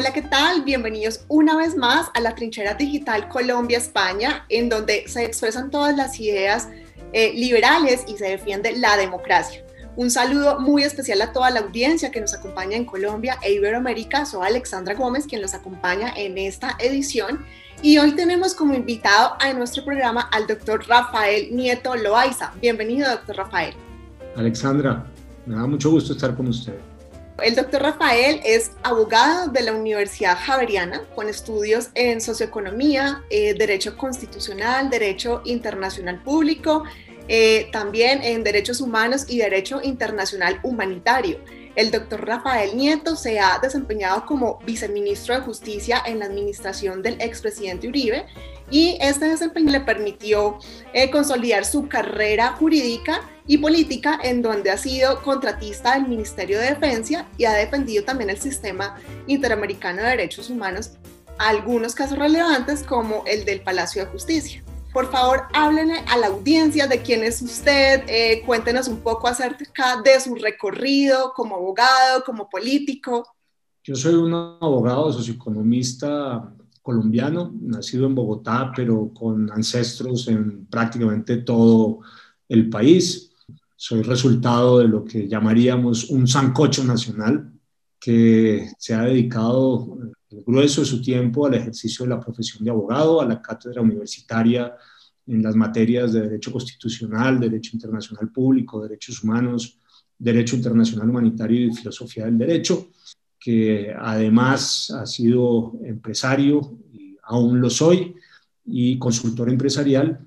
Hola, ¿qué tal? Bienvenidos una vez más a la Trinchera Digital Colombia-España, en donde se expresan todas las ideas liberales y se defiende la democracia. Un saludo muy especial a toda la audiencia que nos acompaña en Colombia e Iberoamérica. Soy Alexandra Gómez, quien los acompaña en esta edición. Y hoy tenemos como invitado a nuestro programa al doctor Rafael Nieto Loaiza. Bienvenido, doctor Rafael. Alexandra, me da mucho gusto estar con usted. El doctor Rafael es abogado de la Universidad Javeriana con estudios en socioeconomía, derecho constitucional, derecho internacional público, también en derechos humanos y derecho internacional humanitario. El doctor Rafael Nieto se ha desempeñado como viceministro de Justicia en la administración del expresidente Uribe y este desempeño le permitió consolidar su carrera jurídica y política, en donde ha sido contratista del Ministerio de Defensa y ha defendido también el sistema interamericano de derechos humanos, algunos casos relevantes como el del Palacio de Justicia. Por favor, háblenle a la audiencia de quién es usted, cuéntenos un poco acerca de su recorrido como abogado, como político. Yo soy un abogado socioeconomista colombiano, nacido en Bogotá, pero con ancestros en prácticamente todo el país. Soy resultado de lo que llamaríamos un sancocho nacional, que se ha dedicado el grueso de su tiempo al ejercicio de la profesión de abogado, a la cátedra universitaria en las materias de derecho constitucional, derecho internacional público, derechos humanos, derecho internacional humanitario y filosofía del derecho, que además ha sido empresario, y aún lo soy, y consultor empresarial,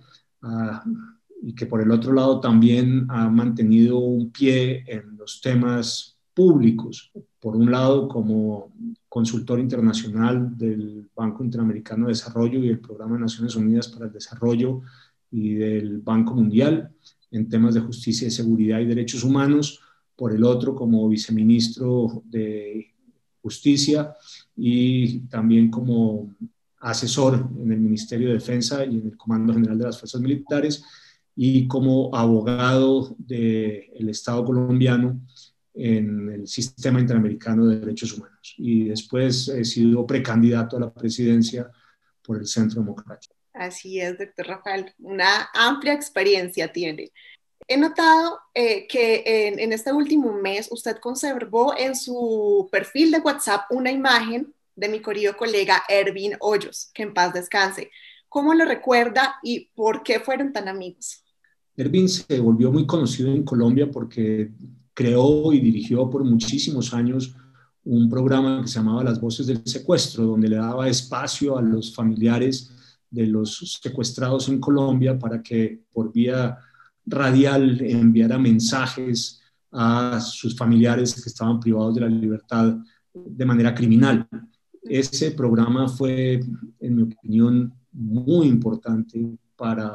y que por el otro lado también ha mantenido un pie en los temas públicos. Por un lado, como consultor internacional del Banco Interamericano de Desarrollo y el Programa de Naciones Unidas para el Desarrollo y del Banco Mundial en temas de justicia y seguridad y derechos humanos. Por el otro, como viceministro de Justicia y también como asesor en el Ministerio de Defensa y en el Comando General de las Fuerzas Militares, y como abogado del Estado colombiano en el Sistema Interamericano de Derechos Humanos. Y después he sido precandidato a la presidencia por el Centro Democrático. Así es, doctor Rafael, una amplia experiencia tiene. He notado que en este último mes usted conservó en su perfil de WhatsApp una imagen de mi querido colega Ervin Hoyos, que en paz descanse. ¿Cómo lo recuerda y por qué fueron tan amigos? Ervin se volvió muy conocido en Colombia porque creó y dirigió por muchísimos años un programa que se llamaba Las Voces del Secuestro, donde le daba espacio a los familiares de los secuestrados en Colombia para que por vía radial enviara mensajes a sus familiares que estaban privados de la libertad de manera criminal. Ese programa fue, en mi opinión, muy importante para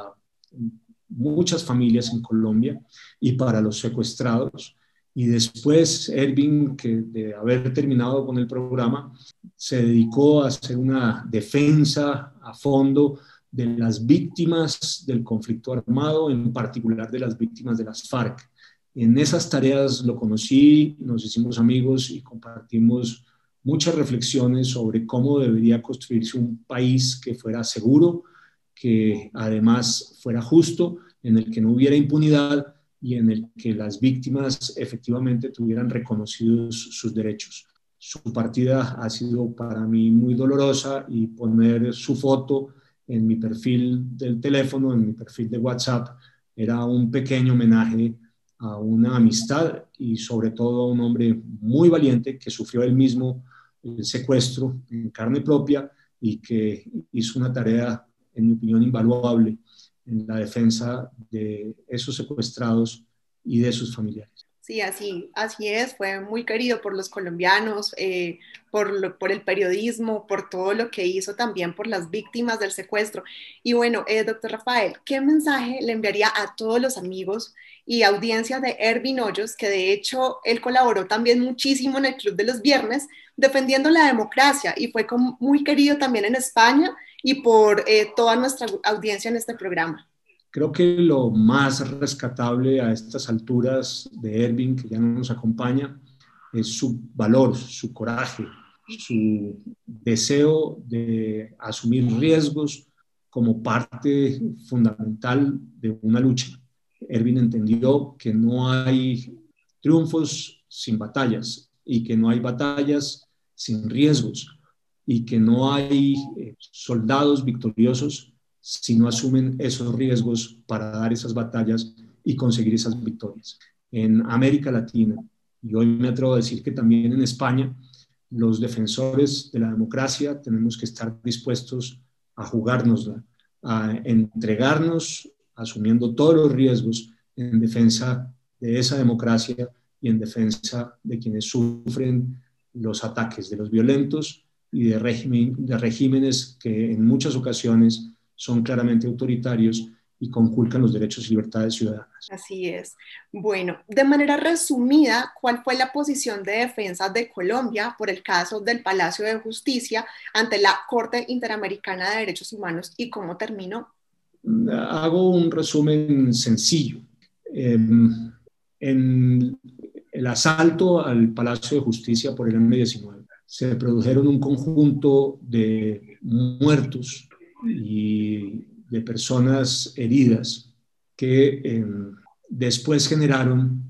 muchas familias en Colombia y para los secuestrados. Y después Ervin, que de haber terminado con el programa, se dedicó a hacer una defensa a fondo de las víctimas del conflicto armado, en particular de las víctimas de las FARC. En esas tareas lo conocí, nos hicimos amigos y compartimos muchas reflexiones sobre cómo debería construirse un país que fuera seguro, que además fuera justo, en el que no hubiera impunidad y en el que las víctimas efectivamente tuvieran reconocidos sus derechos. Su partida ha sido para mí muy dolorosa y poner su foto en mi perfil del teléfono, en mi perfil de WhatsApp, era un pequeño homenaje a una amistad y sobre todo a un hombre muy valiente que sufrió él mismo el secuestro en carne propia y que hizo una tarea, en mi opinión, invaluable en la defensa de esos secuestrados y de sus familiares. Sí, así es, fue muy querido por los colombianos, por el periodismo, por todo lo que hizo también por las víctimas del secuestro. Y bueno, doctor Rafael, ¿qué mensaje le enviaría a todos los amigos y audiencia de Ervin Hoyos, que de hecho él colaboró también muchísimo en el Club de los Viernes, defendiendo la democracia y fue muy querido también en España y por toda nuestra audiencia en este programa? Creo que lo más rescatable a estas alturas de Ervin, que ya no nos acompaña, es su valor, su coraje, su deseo de asumir riesgos como parte fundamental de una lucha. Erwin entendió que no hay triunfos sin batallas y que no hay batallas sin riesgos y que no hay soldados victoriosos si no asumen esos riesgos para dar esas batallas y conseguir esas victorias. En América Latina, y hoy me atrevo a decir que también en España, los defensores de la democracia tenemos que estar dispuestos a jugárnosla, a entregarnos asumiendo todos los riesgos en defensa de esa democracia y en defensa de quienes sufren los ataques de los violentos y de regímenes que en muchas ocasiones son claramente autoritarios y conculcan los derechos y libertades ciudadanas. Así es. Bueno, de manera resumida, ¿cuál fue la posición de defensa de Colombia por el caso del Palacio de Justicia ante la Corte Interamericana de Derechos Humanos y cómo terminó? Hago un resumen sencillo. En el asalto al Palacio de Justicia por el M-19 se produjeron un conjunto de muertos y de personas heridas que después generaron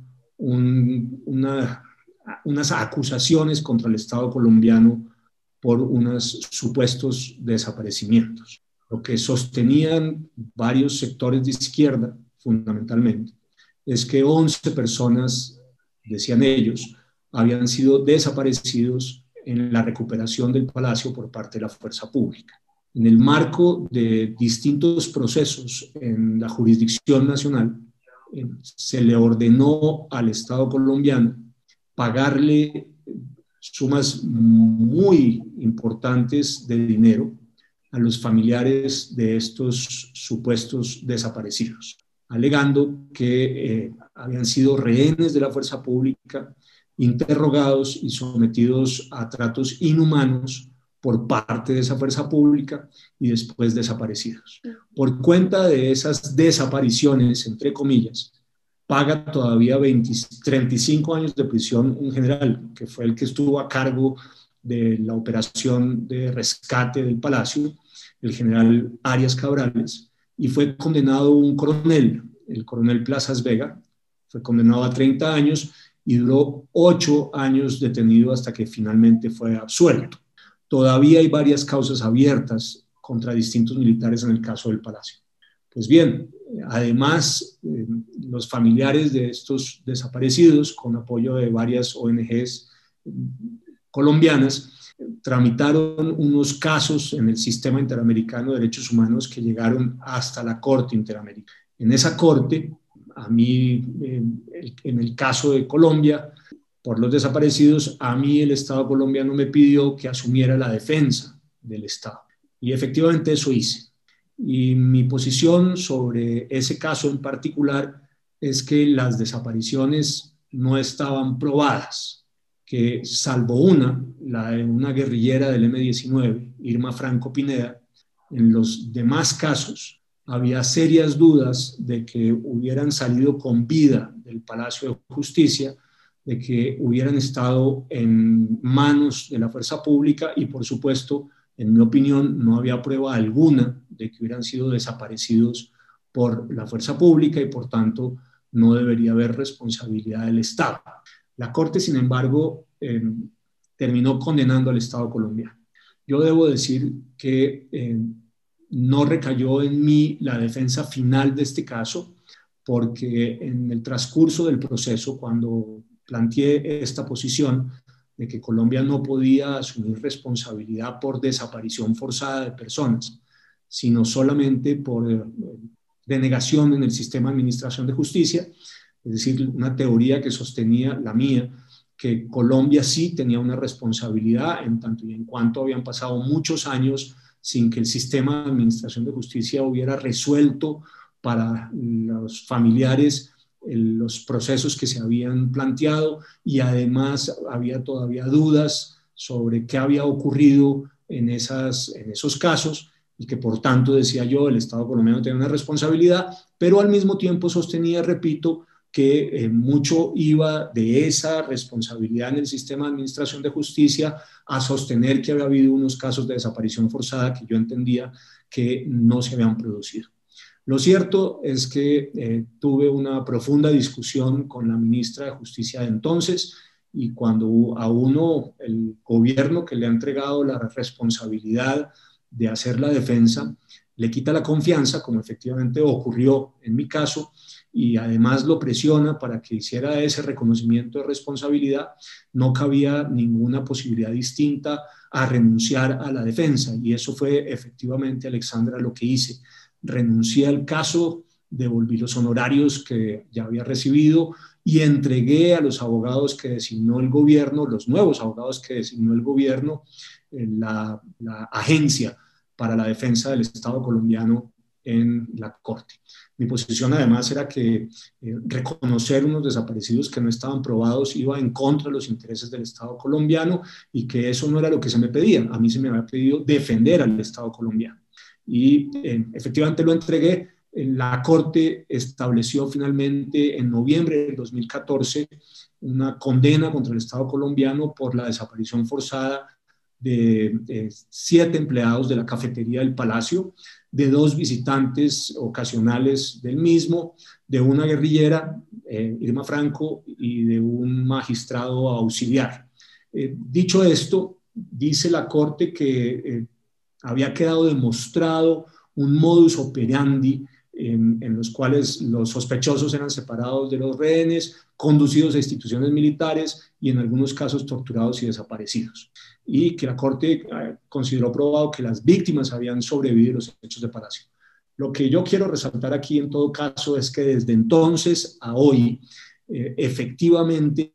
unas acusaciones contra el Estado colombiano por unos supuestos desaparecimientos. Lo que sostenían varios sectores de izquierda, fundamentalmente, es que 11 personas, decían ellos, habían sido desaparecidos en la recuperación del palacio por parte de la fuerza pública. En el marco de distintos procesos en la jurisdicción nacional, se le ordenó al Estado colombiano pagarle sumas muy importantes de dinero a los familiares de estos supuestos desaparecidos, alegando que habían sido rehenes de la fuerza pública, interrogados y sometidos a tratos inhumanos por parte de esa fuerza pública y después desaparecidos. Por cuenta de esas desapariciones, entre comillas, paga todavía 35 años de prisión un general, que fue el que estuvo a cargo de la operación de rescate del palacio, el general Arias Cabrales, y fue condenado un coronel, el coronel Plazas Vega, fue condenado a 30 años y duró 8 años detenido hasta que finalmente fue absuelto. Todavía hay varias causas abiertas contra distintos militares en el caso del palacio. Pues bien, además, los familiares de estos desaparecidos, con apoyo de varias ONGs colombianas, tramitaron unos casos en el Sistema Interamericano de Derechos Humanos que llegaron hasta la Corte Interamericana. En esa corte, a mí, en el caso de Colombia, por los desaparecidos, a mí el Estado colombiano me pidió que asumiera la defensa del Estado. Y efectivamente eso hice. Y mi posición sobre ese caso en particular es que las desapariciones no estaban probadas, que salvo la de una guerrillera del M-19, Irma Franco Pineda, en los demás casos había serias dudas de que hubieran salido con vida del Palacio de Justicia, de que hubieran estado en manos de la fuerza pública y, por supuesto, en mi opinión, no había prueba alguna de que hubieran sido desaparecidos por la fuerza pública y, por tanto, no debería haber responsabilidad del Estado. La Corte, sin embargo, terminó condenando al Estado colombiano. Yo debo decir que no recayó en mí la defensa final de este caso, porque en el transcurso del proceso, cuando planteé esta posición de que Colombia no podía asumir responsabilidad por desaparición forzada de personas, sino solamente por denegación en el sistema de administración de justicia, es decir, una teoría que sostenía la mía, que Colombia sí tenía una responsabilidad en tanto y en cuanto habían pasado muchos años sin que el sistema de administración de justicia hubiera resuelto para los familiares los procesos que se habían planteado, y además había todavía dudas sobre qué había ocurrido en esos casos, y que por tanto, decía yo, el Estado colombiano tenía una responsabilidad, pero al mismo tiempo sostenía, repito, que mucho iba de esa responsabilidad en el sistema de administración de justicia a sostener que había habido unos casos de desaparición forzada que yo entendía que no se habían producido. Lo cierto es que tuve una profunda discusión con la ministra de Justicia de entonces, y cuando a uno, el gobierno que le ha entregado la responsabilidad de hacer la defensa, le quita la confianza, como efectivamente ocurrió en mi caso, y además lo presiona para que hiciera ese reconocimiento de responsabilidad, no cabía ninguna posibilidad distinta a renunciar a la defensa. Y eso fue efectivamente, Alexandra, lo que hice. Renuncié al caso, devolví los honorarios que ya había recibido y entregué a los abogados que designó el gobierno, los nuevos abogados que designó el gobierno, la agencia para la defensa del Estado colombiano en la Corte. Mi posición además era que reconocer unos desaparecidos que no estaban probados iba en contra de los intereses del Estado colombiano y que eso no era lo que se me pedía. A mí se me había pedido defender al Estado colombiano. Y efectivamente lo entregué. La Corte estableció finalmente en noviembre del 2014 una condena contra el Estado colombiano por la desaparición forzada de 7 empleados de la cafetería del Palacio, de 2 visitantes ocasionales del mismo, de una guerrillera, Irma Franco, y de un magistrado auxiliar. Dicho esto, dice la Corte que había quedado demostrado un modus operandi en los cuales los sospechosos eran separados de los rehenes, conducidos a instituciones militares y en algunos casos torturados y desaparecidos. Y que la Corte consideró probado que las víctimas habían sobrevivido a los hechos de Palacio. Lo que yo quiero resaltar aquí en todo caso es que desde entonces a hoy, efectivamente,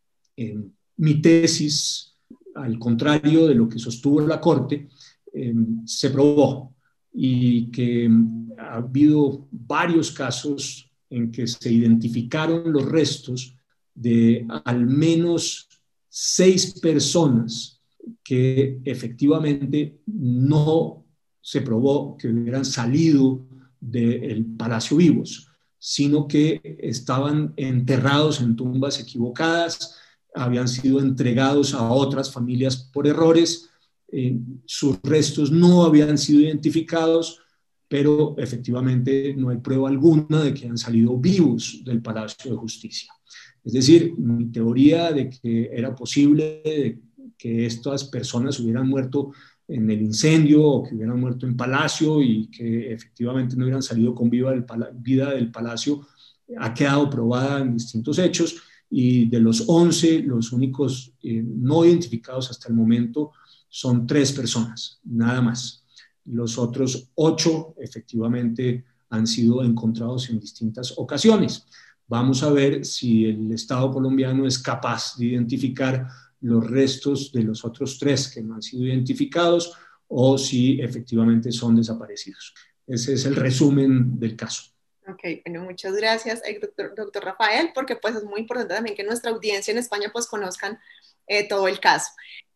mi tesis, al contrario de lo que sostuvo la Corte, se probó, y que ha habido varios casos en que se identificaron los restos de al menos 6 personas que efectivamente no se probó que hubieran salido del Palacio vivos, sino que estaban enterrados en tumbas equivocadas, habían sido entregados a otras familias por errores. Sus restos no habían sido identificados, pero efectivamente no hay prueba alguna de que hayan salido vivos del Palacio de Justicia. Es decir, mi teoría de que era posible que estas personas hubieran muerto en el incendio o que hubieran muerto en Palacio y que efectivamente no hubieran salido con vida del Palacio ha quedado probada en distintos hechos, y de los 11, los únicos no identificados hasta el momento son 3 personas, nada más. Los otros 8 efectivamente han sido encontrados en distintas ocasiones. Vamos a ver si el Estado colombiano es capaz de identificar los restos de los otros 3 que no han sido identificados o si efectivamente son desaparecidos. Ese es el resumen del caso. Ok, bueno, muchas gracias, doctor Rafael, porque pues es muy importante también que nuestra audiencia en España pues conozcan todo el caso.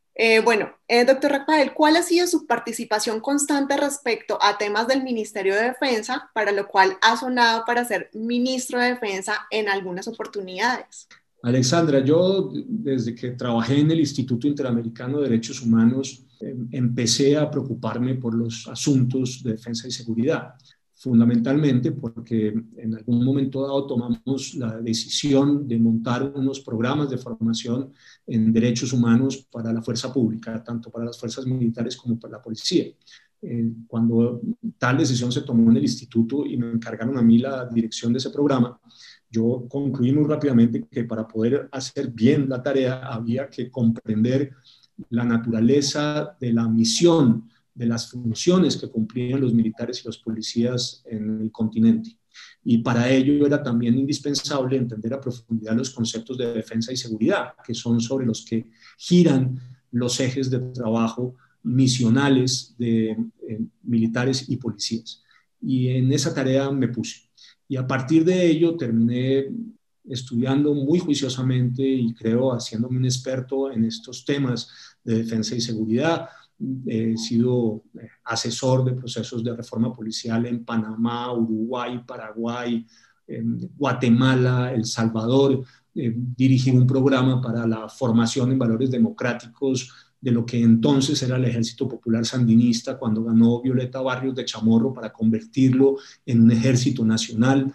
Doctor Rafael, ¿cuál ha sido su participación constante respecto a temas del Ministerio de Defensa, para lo cual ha sonado para ser ministro de Defensa en algunas oportunidades? Alexandra, yo desde que trabajé en el Instituto Interamericano de Derechos Humanos empecé a preocuparme por los asuntos de defensa y seguridad, fundamentalmente porque en algún momento dado tomamos la decisión de montar unos programas de formación en derechos humanos para la fuerza pública, tanto para las fuerzas militares como para la policía. Cuando tal decisión se tomó en el instituto y me encargaron a mí la dirección de ese programa, yo concluí muy rápidamente que para poder hacer bien la tarea había que comprender la naturaleza de la misión, de las funciones que cumplían los militares y los policías en el continente. Y para ello era también indispensable entender a profundidad los conceptos de defensa y seguridad, que son sobre los que giran los ejes de trabajo misionales de militares y policías. Y en esa tarea me puse. Y a partir de ello terminé estudiando muy juiciosamente y creo haciéndome un experto en estos temas de defensa y seguridad. He sido asesor de procesos de reforma policial en Panamá, Uruguay, Paraguay, Guatemala, El Salvador, dirigí un programa para la formación en valores democráticos de lo que entonces era el Ejército Popular Sandinista, cuando ganó Violeta Barrios de Chamorro para convertirlo en un ejército nacional.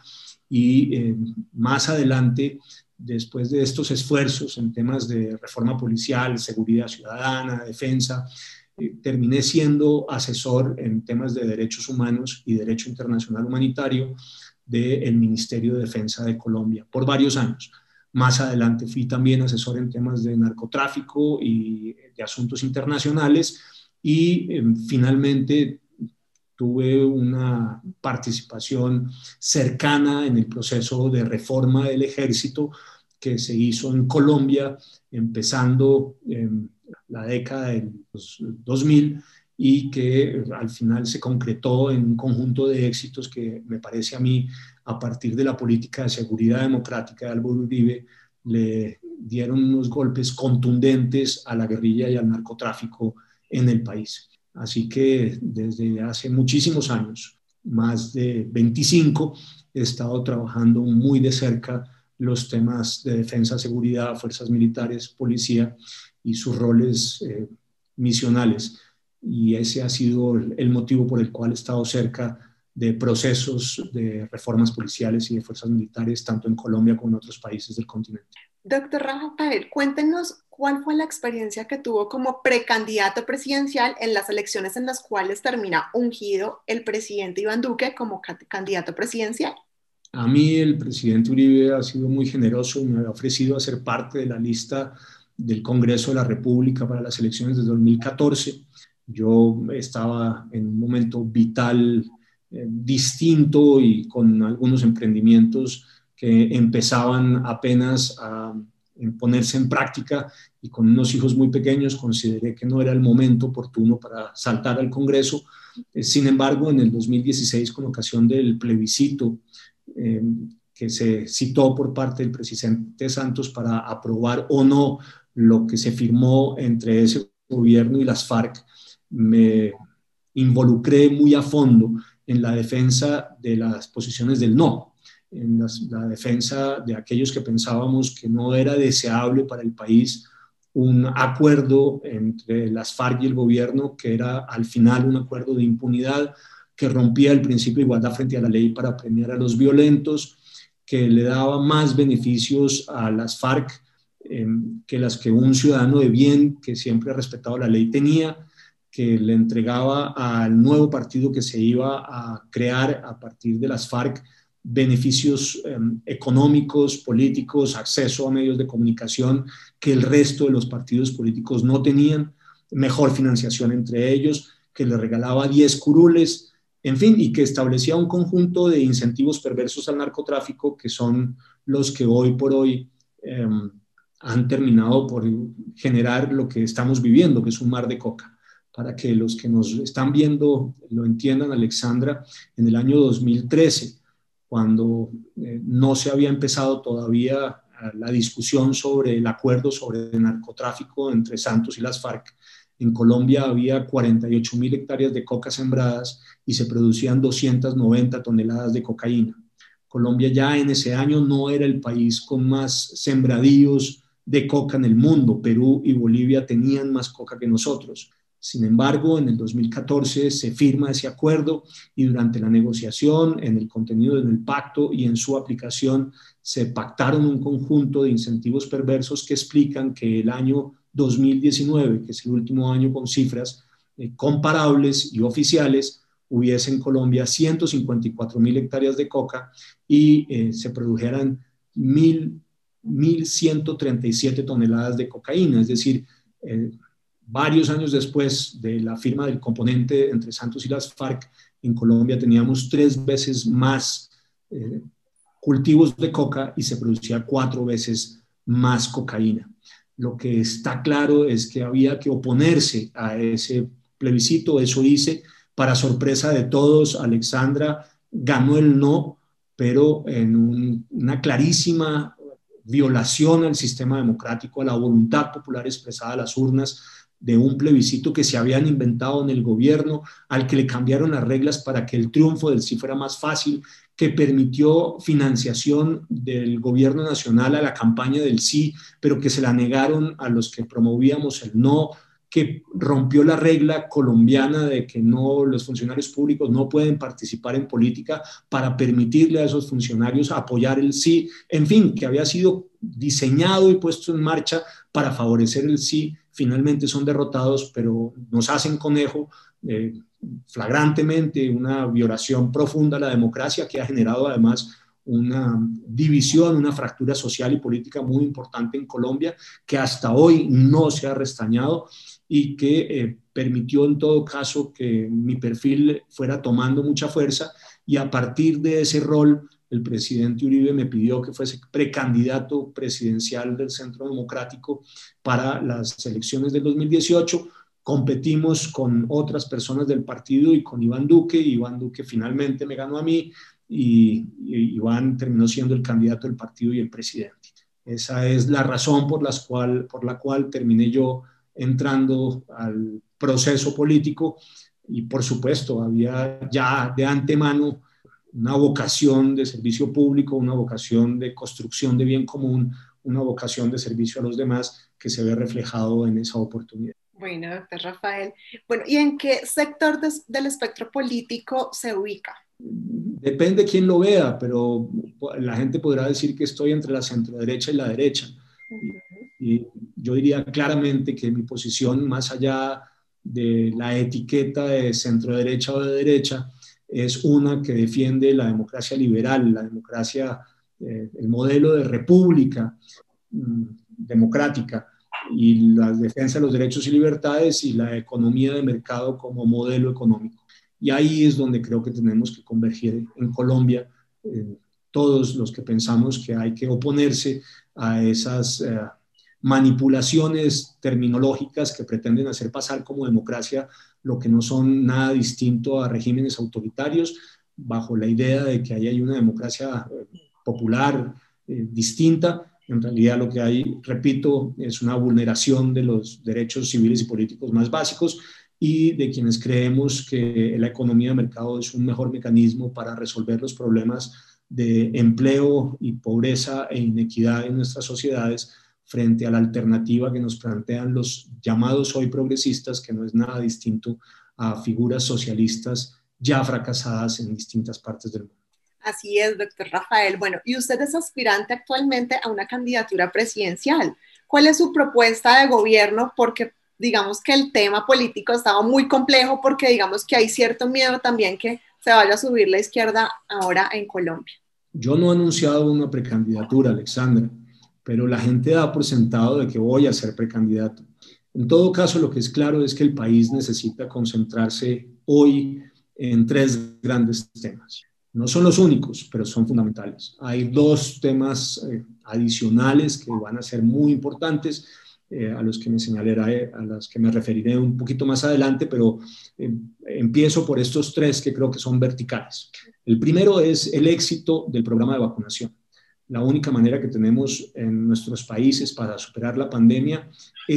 Y más adelante, después de estos esfuerzos en temas de reforma policial, seguridad ciudadana, defensa, terminé siendo asesor en temas de derechos humanos y derecho internacional humanitario del Ministerio de Defensa de Colombia por varios años. Más adelante fui también asesor en temas de narcotráfico y de asuntos internacionales y finalmente tuve una participación cercana en el proceso de reforma del ejército que se hizo en Colombia, empezando en la década de los 2000 y que al final se concretó en un conjunto de éxitos que me parece a mí, a partir de la política de seguridad democrática de Álvaro Uribe, le dieron unos golpes contundentes a la guerrilla y al narcotráfico en el país. Así que desde hace muchísimos años, más de 25, he estado trabajando muy de cerca los temas de defensa, seguridad, fuerzas militares, policía y sus roles misionales. Y ese ha sido el motivo por el cual he estado cerca de procesos de reformas policiales y de fuerzas militares, tanto en Colombia como en otros países del continente. Doctor Rafael, cuéntenos cuál fue la experiencia que tuvo como precandidato presidencial en las elecciones en las cuales termina ungido el presidente Iván Duque como candidato presidencial. A mí el presidente Uribe ha sido muy generoso y me ha ofrecido hacer parte de la lista del Congreso de la República para las elecciones de 2014. Yo estaba en un momento vital distinto y con algunos emprendimientos que empezaban apenas a ponerse en práctica, y con unos hijos muy pequeños consideré que no era el momento oportuno para saltar al Congreso. Sin embargo, en el 2016, con ocasión del plebiscito que se citó por parte del presidente Santos para aprobar o no lo que se firmó entre ese gobierno y las FARC, me involucré muy a fondo en la defensa de las posiciones del no, en la defensa de aquellos que pensábamos que no era deseable para el país un acuerdo entre las FARC y el gobierno, que era al final un acuerdo de impunidad, que rompía el principio de igualdad frente a la ley para premiar a los violentos, que le daba más beneficios a las FARC que las que un ciudadano de bien que siempre ha respetado la ley tenía, que le entregaba al nuevo partido que se iba a crear a partir de las FARC beneficios económicos, políticos, acceso a medios de comunicación que el resto de los partidos políticos no tenían, mejor financiación entre ellos, que le regalaba 10 curules, en fin, y que establecía un conjunto de incentivos perversos al narcotráfico que son los que hoy por hoy han terminado por generar lo que estamos viviendo, que es un mar de coca. Para que los que nos están viendo lo entiendan, Alexandra, en el año 2013, cuando no se había empezado todavía la discusión sobre el acuerdo sobre el narcotráfico entre Santos y las FARC, en Colombia había 48.000 hectáreas de coca sembradas y se producían 290 toneladas de cocaína. Colombia ya en ese año no era el país con más sembradíos de coca en el mundo. Perú y Bolivia tenían más coca que nosotros. Sin embargo, en el 2014 se firma ese acuerdo y durante la negociación, en el contenido del pacto y en su aplicación, se pactaron un conjunto de incentivos perversos que explican que el año 2019, que es el último año con cifras comparables y oficiales, hubiese en Colombia 154.000 hectáreas de coca y se produjeran 1.137 toneladas de cocaína, es decir, varios años después de la firma del componente entre Santos y las FARC, en Colombia teníamos 3 veces más cultivos de coca y se producía 4 veces más cocaína. Lo que está claro es que había que oponerse a ese plebiscito, eso hice. Para sorpresa de todos, Alexandra ganó el no, pero en una clarísima violación al sistema democrático, a la voluntad popular expresada a las urnas, de un plebiscito que se habían inventado en el gobierno, al que le cambiaron las reglas para que el triunfo del sí fuera más fácil, que permitió financiación del gobierno nacional a la campaña del sí, pero que se la negaron a los que promovíamos el no, que rompió la regla colombiana de que no, los funcionarios públicos no pueden participar en política para permitirle a esos funcionarios apoyar el sí, en fin, que había sido diseñado y puesto en marcha para favorecer el sí, finalmente son derrotados, pero nos hacen conejo flagrantemente, una violación profunda a la democracia que ha generado además una división, una fractura social y política muy importante en Colombia que hasta hoy no se ha restañado y que permitió en todo caso que mi perfil fuera tomando mucha fuerza y a partir de ese rol el presidente Uribe me pidió que fuese precandidato presidencial del Centro Democrático para las elecciones del 2018. Competimos con otras personas del partido y con Iván Duque. Iván Duque finalmente me ganó a mí y Iván terminó siendo el candidato del partido y el presidente. Esa es la razón por la cual terminé yo entrando al proceso político y por supuesto había ya de antemano una vocación de servicio público, una vocación de construcción de bien común, una vocación de servicio a los demás que se ve reflejado en esa oportunidad. Bueno, doctor Rafael. Bueno, ¿y en qué sector del espectro político se ubica? Depende quién lo vea, pero la gente podrá decir que estoy entre la centroderecha y la derecha. Y yo diría claramente que mi posición, más allá de la etiqueta de centroderecha o de derecha, es una que defiende la democracia liberal, la democracia, el modelo de república democrática y la defensa de los derechos y libertades y la economía de mercado como modelo económico. Y ahí es donde creo que tenemos que converger en Colombia, todos los que pensamos que hay que oponerse a esas manipulaciones terminológicas que pretenden hacer pasar como democracia lo que no son nada distinto a regímenes autoritarios, bajo la idea de que ahí hay una democracia popular distinta. En realidad lo que hay, repito, es una vulneración de los derechos civiles y políticos más básicos y de quienes creemos que la economía de mercado es un mejor mecanismo para resolver los problemas de empleo y pobreza e inequidad en nuestras sociedades frente a la alternativa que nos plantean los llamados hoy progresistas, que no es nada distinto a figuras socialistas ya fracasadas en distintas partes del mundo. Así es, doctor Rafael. Bueno, y usted es aspirante actualmente a una candidatura presidencial. ¿Cuál es su propuesta de gobierno? Porque digamos que el tema político estaba muy complejo porque digamos que hay cierto miedo también que se vaya a subir la izquierda ahora en Colombia. Yo no he anunciado una precandidatura, Alexandra, pero la gente da por sentado de que voy a ser precandidato. En todo caso, lo que es claro es que el país necesita concentrarse hoy en tres grandes temas. No son los únicos, pero son fundamentales. Hay dos temas adicionales que van a ser muy importantes, a los que me señalaré, a los que me referiré un poquito más adelante, pero empiezo por estos tres que creo que son verticales. El primero es el éxito del programa de vacunación. La única manera que tenemos en nuestros países para superar la pandemia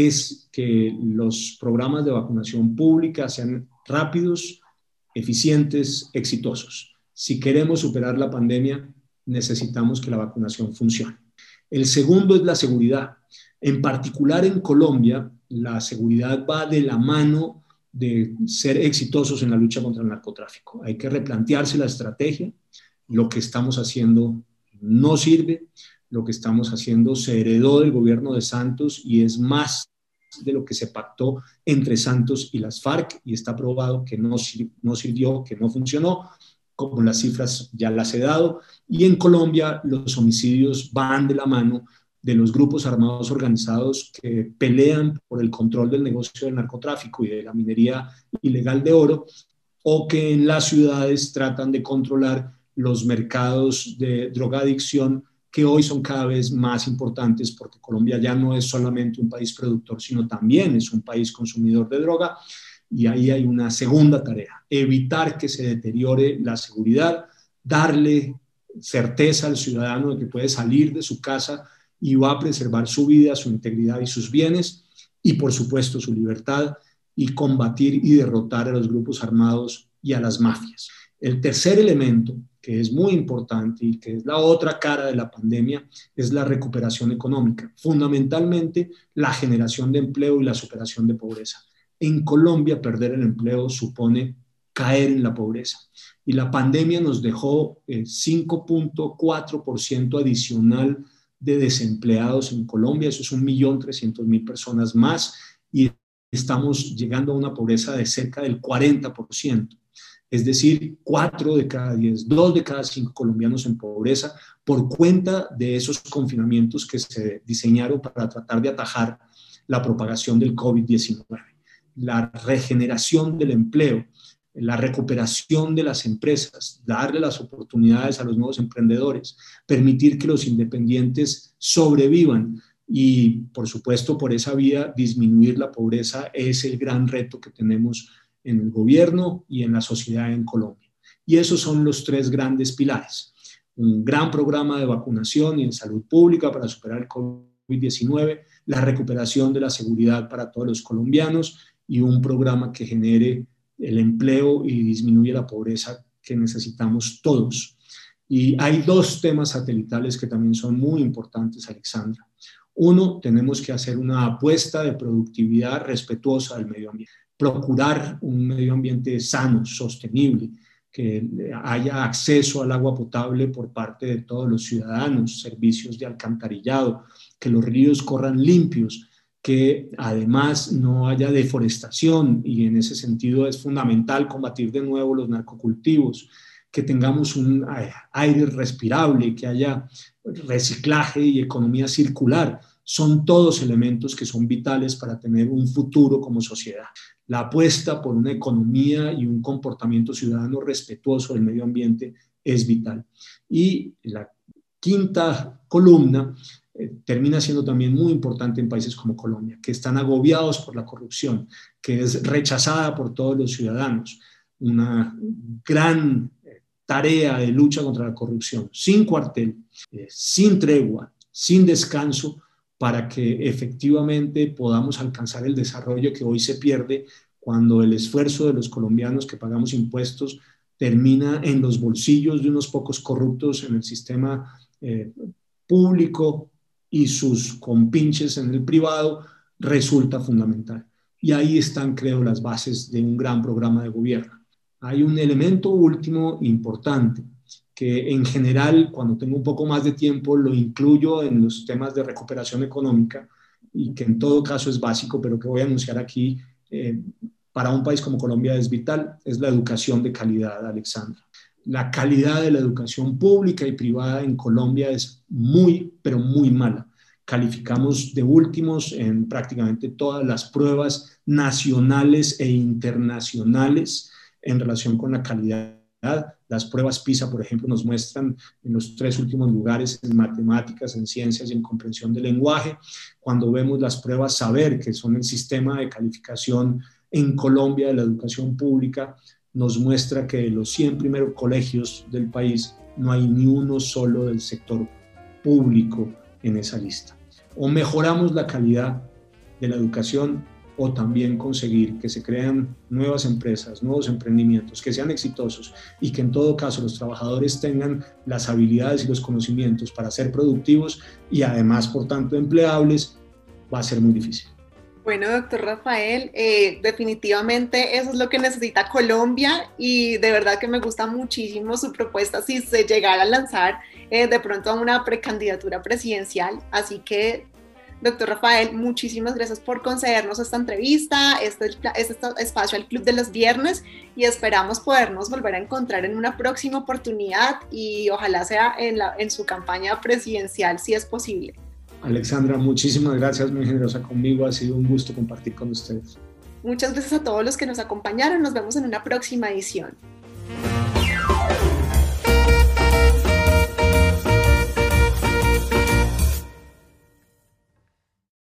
es que los programas de vacunación pública sean rápidos, eficientes, exitosos. Si queremos superar la pandemia, necesitamos que la vacunación funcione. El segundo es la seguridad. En particular en Colombia, la seguridad va de la mano de ser exitosos en la lucha contra el narcotráfico. Hay que replantearse la estrategia. Lo que estamos haciendo no sirve. Lo que estamos haciendo se heredó del gobierno de Santos y es más de lo que se pactó entre Santos y las FARC y está probado que no sirvió, que no funcionó, como las cifras ya las he dado. Y en Colombia los homicidios van de la mano de los grupos armados organizados que pelean por el control del negocio del narcotráfico y de la minería ilegal de oro, o que en las ciudades tratan de controlar los mercados de drogadicción que hoy son cada vez más importantes porque Colombia ya no es solamente un país productor, sino también es un país consumidor de droga. Y ahí hay una segunda tarea, evitar que se deteriore la seguridad, darle certeza al ciudadano de que puede salir de su casa y va a preservar su vida, su integridad y sus bienes, y por supuesto su libertad, y combatir y derrotar a los grupos armados y a las mafias. El tercer elemento, que es muy importante y que es la otra cara de la pandemia, es la recuperación económica, fundamentalmente la generación de empleo y la superación de pobreza. En Colombia, perder el empleo supone caer en la pobreza. Y la pandemia nos dejó 5.4% adicional de desempleados en Colombia. Eso es 1.300.000 personas más, y estamos llegando a una pobreza de cerca del 40%. Es decir, 4 de cada 10, 2 de cada 5 colombianos en pobreza por cuenta de esos confinamientos que se diseñaron para tratar de atajar la propagación del COVID-19. La regeneración del empleo, la recuperación de las empresas, darle las oportunidades a los nuevos emprendedores, permitir que los independientes sobrevivan y, por supuesto, por esa vía, disminuir la pobreza es el gran reto que tenemos en el gobierno y en la sociedad en Colombia. Y esos son los 3 grandes pilares. Un gran programa de vacunación y en salud pública para superar el COVID-19, la recuperación de la seguridad para todos los colombianos y un programa que genere el empleo y disminuya la pobreza que necesitamos todos. Y hay 2 temas satelitales que también son muy importantes, Alexandra. Uno, tenemos que hacer una apuesta de productividad respetuosa del medio ambiente, procurar un medio ambiente sano, sostenible, que haya acceso al agua potable por parte de todos los ciudadanos, servicios de alcantarillado, que los ríos corran limpios, que además no haya deforestación, y en ese sentido es fundamental combatir de nuevo los narcocultivos, que tengamos un aire respirable, que haya reciclaje y economía circular. Son todos elementos que son vitales para tener un futuro como sociedad. La apuesta por una economía y un comportamiento ciudadano respetuoso del medio ambiente es vital. Y la quinta columna termina siendo también muy importante en países como Colombia, que están agobiados por la corrupción, que es rechazada por todos los ciudadanos. Una gran tarea de lucha contra la corrupción, sin cuartel, sin tregua, sin descanso, para que efectivamente podamos alcanzar el desarrollo que hoy se pierde cuando el esfuerzo de los colombianos que pagamos impuestos termina en los bolsillos de unos pocos corruptos en el sistema público y sus compinches en el privado, resulta fundamental. Y ahí están, creo, las bases de un gran programa de gobierno. Hay un elemento último importante, que en general, cuando tengo un poco más de tiempo, lo incluyo en los temas de recuperación económica y que en todo caso es básico, pero que voy a anunciar aquí, para un país como Colombia es vital, es la educación de calidad, Alexandra. La calidad de la educación pública y privada en Colombia es muy, pero muy mala. Calificamos de últimos en prácticamente todas las pruebas nacionales e internacionales en relación con la calidad. Las pruebas PISA, por ejemplo, nos muestran en los 3 últimos lugares en matemáticas, en ciencias y en comprensión del lenguaje. Cuando vemos las pruebas Saber, que son el sistema de calificación en Colombia de la educación pública, nos muestra que de los 100 primeros colegios del país no hay ni uno solo del sector público en esa lista. O mejoramos la calidad de la educación, o también conseguir que se crean nuevas empresas, nuevos emprendimientos, que sean exitosos y que en todo caso los trabajadores tengan las habilidades y los conocimientos para ser productivos y además, por tanto, empleables, va a ser muy difícil. Bueno, doctor Rafael, definitivamente eso es lo que necesita Colombia y de verdad que me gusta muchísimo su propuesta si se llegara a lanzar de pronto a una precandidatura presidencial. Así que, doctor Rafael, muchísimas gracias por concedernos esta entrevista, este espacio al Club de los Viernes, y esperamos podernos volver a encontrar en una próxima oportunidad y ojalá sea en su campaña presidencial, si es posible. Alexandra, muchísimas gracias, muy generosa conmigo, ha sido un gusto compartir con ustedes. Muchas gracias a todos los que nos acompañaron, nos vemos en una próxima edición.